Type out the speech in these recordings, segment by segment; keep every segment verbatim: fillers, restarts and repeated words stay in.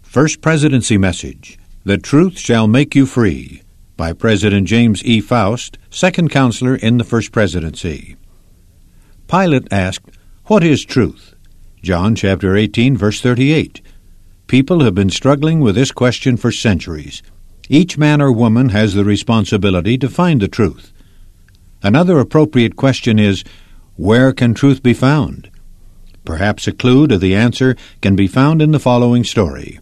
First Presidency Message, The Truth Shall Make You Free, by President James E. Faust, second counselor in the First Presidency. Pilate asked, "What is truth?" John chapter eighteen, verse thirty-eight. People have been struggling with this question for centuries. Each man or woman has the responsibility to find the truth. Another appropriate question is, where can truth be found? Perhaps a clue to the answer can be found in the following story.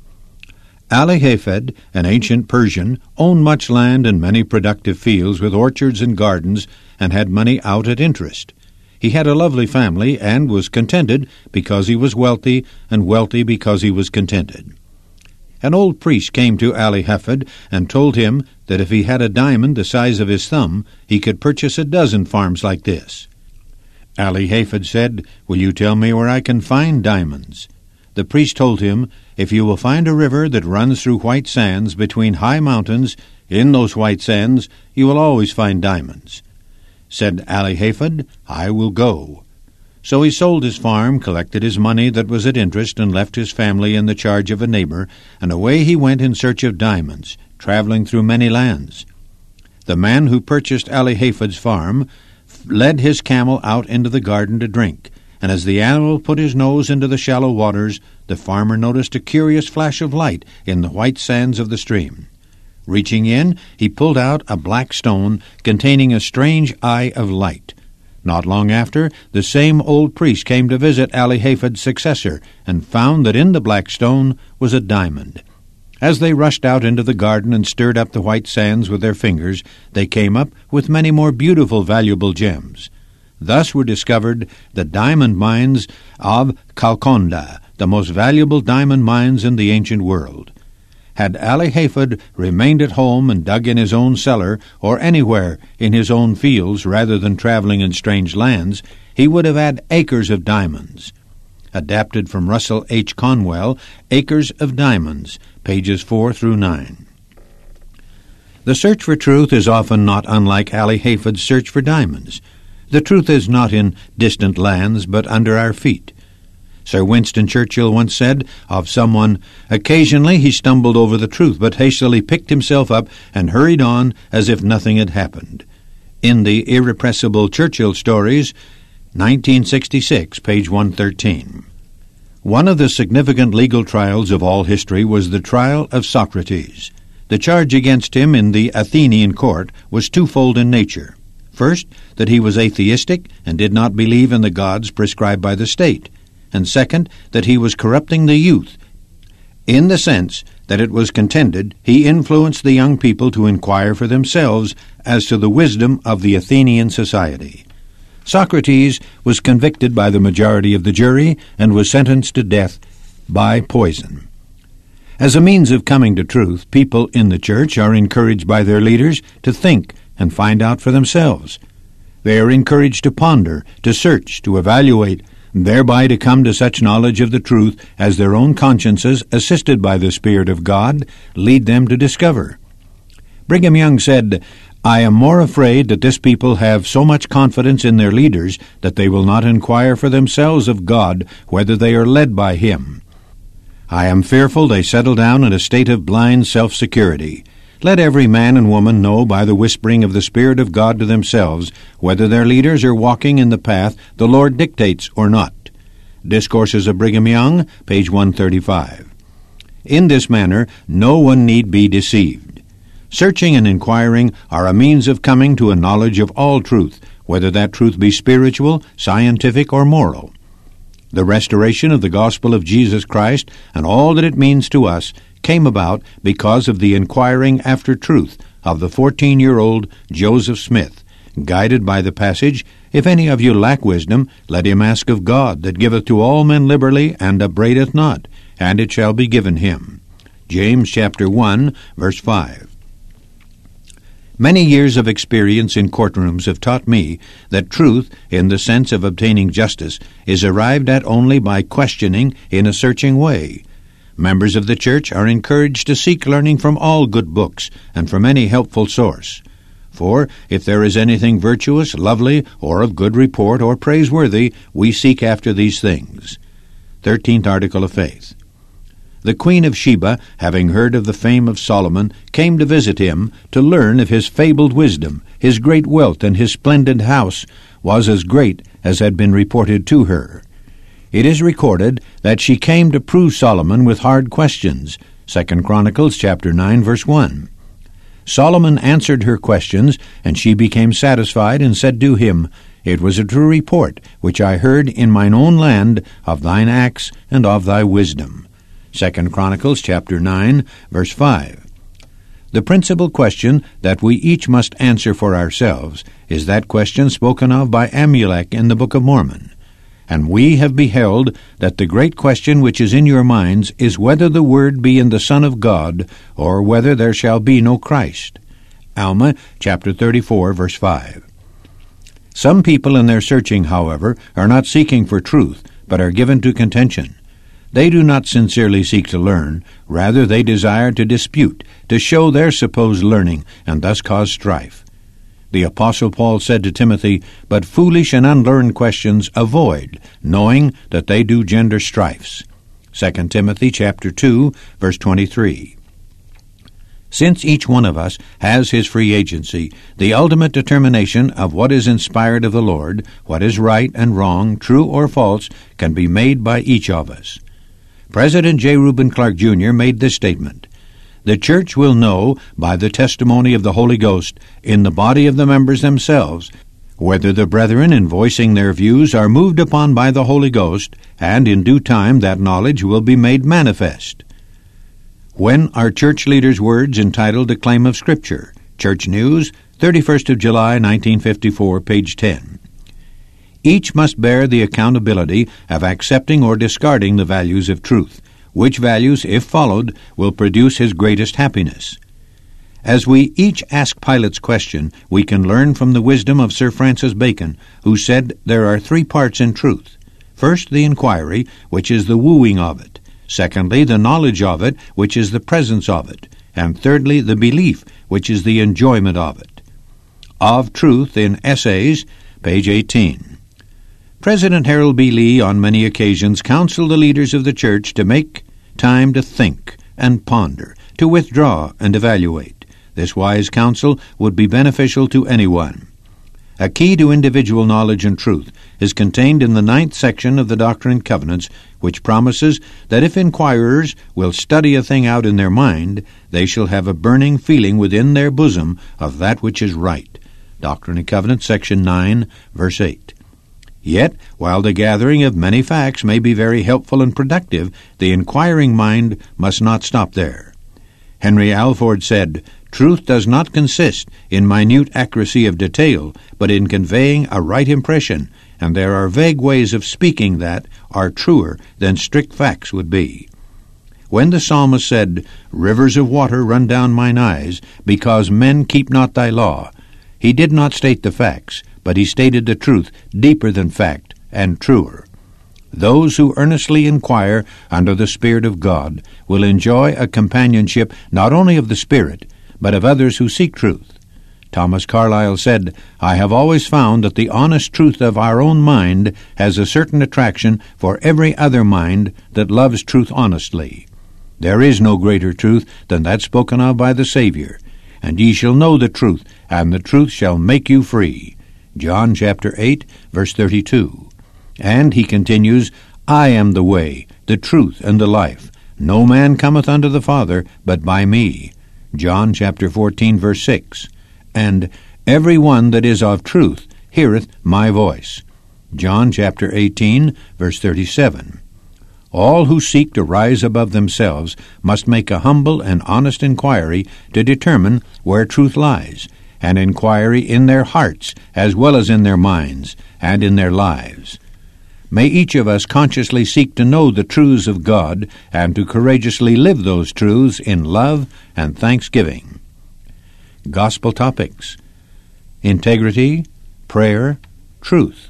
Ali Hafed, an ancient Persian, owned much land and many productive fields with orchards and gardens, and had money out at interest. He had a lovely family and was contented because he was wealthy, and wealthy because he was contented. An old priest came to Ali Hafed and told him that if he had a diamond the size of his thumb, he could purchase a dozen farms like this. Ali Hafed said, "Will you tell me where I can find diamonds?" The priest told him, "If you will find a river that runs through white sands between high mountains, in those white sands you will always find diamonds." Said Ali Hafed, "I will go." So he sold his farm, collected his money that was at interest, and left his family in the charge of a neighbor, and away he went in search of diamonds, traveling through many lands. The man who purchased Ali Hafed's farm led his camel out into the garden to drink, and as the animal put his nose into the shallow waters, the farmer noticed a curious flash of light in the white sands of the stream. Reaching in, he pulled out a black stone containing a strange eye of light. Not long after, the same old priest came to visit Ali Hafed's successor, and found that in the black stone was a diamond. As they rushed out into the garden and stirred up the white sands with their fingers, they came up with many more beautiful, valuable gems. Thus were discovered the diamond mines of Golconda, the most valuable diamond mines in the ancient world. Had Ali Hafed remained at home and dug in his own cellar, or anywhere in his own fields rather than traveling in strange lands, he would have had acres of diamonds. Adapted from Russell H. Conwell, Acres of Diamonds, pages four through nine. The search for truth is often not unlike Ali Hafed's search for diamonds. The truth is not in distant lands, but under our feet. Sir Winston Churchill once said of someone, "Occasionally he stumbled over the truth, but hastily picked himself up and hurried on as if nothing had happened." In the Irrepressible Churchill Stories, nineteen sixty-six, page one thirteen. One of the significant legal trials of all history was the trial of Socrates. The charge against him in the Athenian court was twofold in nature. First, that he was atheistic and did not believe in the gods prescribed by the state, and second, that he was corrupting the youth, in the sense that it was contended he influenced the young people to inquire for themselves as to the wisdom of the Athenian society. Socrates was convicted by the majority of the jury and was sentenced to death by poison. As a means of coming to truth, people in the church are encouraged by their leaders to think and find out for themselves. They are encouraged to ponder, to search, to evaluate, thereby to come to such knowledge of the truth as their own consciences, assisted by the Spirit of God, lead them to discover. Brigham Young said, "I am more afraid that this people have so much confidence in their leaders that they will not inquire for themselves of God whether they are led by Him. I am fearful they settle down in a state of blind self-security. Let every man and woman know by the whispering of the Spirit of God to themselves whether their leaders are walking in the path the Lord dictates or not." Discourses of Brigham Young, page one thirty-five. In this manner, no one need be deceived. Searching and inquiring are a means of coming to a knowledge of all truth, whether that truth be spiritual, scientific, or moral. The restoration of the gospel of Jesus Christ and all that it means to us came about because of the inquiring after truth of the fourteen-year-old Joseph Smith, guided by the passage, "If any of you lack wisdom, let him ask of God, that giveth to all men liberally, and upbraideth not, and it shall be given him." James chapter one, verse five. Many years of experience in courtrooms have taught me that truth, in the sense of obtaining justice, is arrived at only by questioning in a searching way. Members of the church are encouraged to seek learning from all good books and from any helpful source. For if there is anything virtuous, lovely, or of good report, or praiseworthy, we seek after these things. Thirteenth Article of Faith. The Queen of Sheba, having heard of the fame of Solomon, came to visit him, to learn if his fabled wisdom, his great wealth, and his splendid house was as great as had been reported to her. It is recorded that she came to prove Solomon with hard questions. Second Chronicles chapter nine, verse one. Solomon answered her questions, and she became satisfied, and said to him, It was a true report, which I heard in mine own land, of thine acts and of thy wisdom. Second Chronicles chapter nine, verse five. The principal question that we each must answer for ourselves is that question spoken of by Amulek in the Book of Mormon. And we have beheld that the great question which is in your minds is whether the Word be in the Son of God, or whether there shall be no Christ. Alma chapter thirty-four, verse five. Some people in their searching, however, are not seeking for truth, but are given to contention. They do not sincerely seek to learn, rather they desire to dispute, to show their supposed learning, and thus cause strife. The Apostle Paul said to Timothy, But foolish and unlearned questions avoid, knowing that they do gender strifes. Second Timothy chapter two, verse twenty-three. Since each one of us has his free agency, the ultimate determination of what is inspired of the Lord, what is right and wrong, true or false, can be made by each of us. President J. Reuben Clark, Junior made this statement, The church will know by the testimony of the Holy Ghost in the body of the members themselves whether the brethren in voicing their views are moved upon by the Holy Ghost, and in due time that knowledge will be made manifest. When are church leaders' words entitled A Claim of Scripture? Church News, thirty-first of July, nineteen fifty-four, page ten. Each must bear the accountability of accepting or discarding the values of truth, which values, if followed, will produce his greatest happiness. As we each ask Pilate's question, we can learn from the wisdom of Sir Francis Bacon, who said there are three parts in truth. First, the inquiry, which is the wooing of it. Secondly, the knowledge of it, which is the presence of it. And thirdly, the belief, which is the enjoyment of it. Of Truth in Essays, page eighteen. President Harold B. Lee on many occasions counseled the leaders of the church to make time to think and ponder, to withdraw and evaluate. This wise counsel would be beneficial to anyone. A key to individual knowledge and truth is contained in the ninth section of the Doctrine and Covenants, which promises that if inquirers will study a thing out in their mind, they shall have a burning feeling within their bosom of that which is right. Doctrine and Covenants, section nine, verse eight. Yet, while the gathering of many facts may be very helpful and productive, the inquiring mind must not stop there. Henry Alford said, Truth does not consist in minute accuracy of detail, but in conveying a right impression, and there are vague ways of speaking that are truer than strict facts would be. When the psalmist said, Rivers of water run down mine eyes, because men keep not thy law, he did not state the facts, but he stated the truth deeper than fact and truer. Those who earnestly inquire under the Spirit of God will enjoy a companionship not only of the Spirit, but of others who seek truth. Thomas Carlyle said, I have always found that the honest truth of our own mind has a certain attraction for every other mind that loves truth honestly. There is no greater truth than that spoken of by the Savior. And ye shall know the truth, and the truth shall make you free. John chapter eight, verse thirty-two. And he continues, I am the way, the truth, and the life. No man cometh unto the Father but by me. John chapter fourteen, verse six. And every one that is of truth heareth my voice. John chapter eighteen, verse thirty-seven. All who seek to rise above themselves must make a humble and honest inquiry to determine where truth lies, an inquiry in their hearts as well as in their minds and in their lives. May each of us consciously seek to know the truths of God and to courageously live those truths in love and thanksgiving. Gospel topics: integrity, prayer, truth.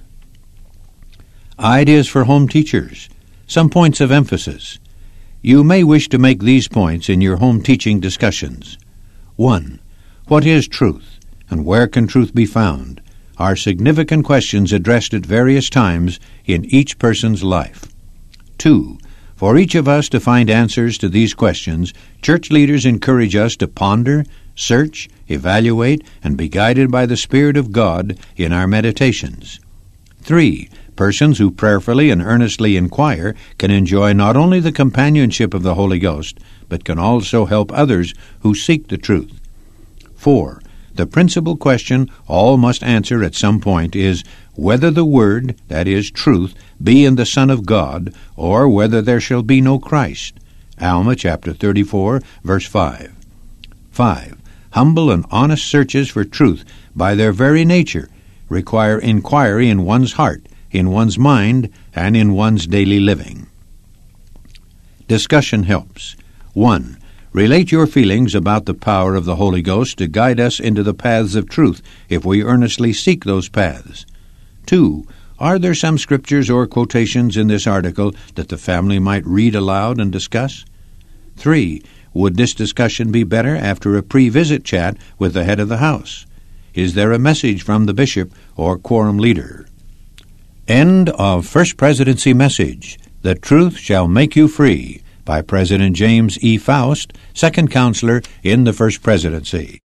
Ideas for home teachers. Some points of emphasis. You may wish to make these points in your home teaching discussions. One. What is truth, and where can truth be found, are significant questions addressed at various times in each person's life. Two. For each of us to find answers to these questions, church leaders encourage us to ponder, search, evaluate, and be guided by the Spirit of God in our meditations. Three, persons who prayerfully and earnestly inquire can enjoy not only the companionship of the Holy Ghost, but can also help others who seek the truth. Four, the principal question all must answer at some point is whether the Word, that is, truth, be in the Son of God, or whether there shall be no Christ. Alma chapter thirty-four, verse five. Five, humble and honest searches for truth by their very nature require inquiry in one's heart, in one's mind, and in one's daily living. Discussion helps. One, relate your feelings about the power of the Holy Ghost to guide us into the paths of truth if we earnestly seek those paths. Two, are there some scriptures or quotations in this article that the family might read aloud and discuss? Three, would this discussion be better after a pre-visit chat with the head of the house? Is there a message from the bishop or quorum leader? End of First Presidency Message, The Truth Shall Make You Free, by President James E. Faust, Second Counselor in the First Presidency.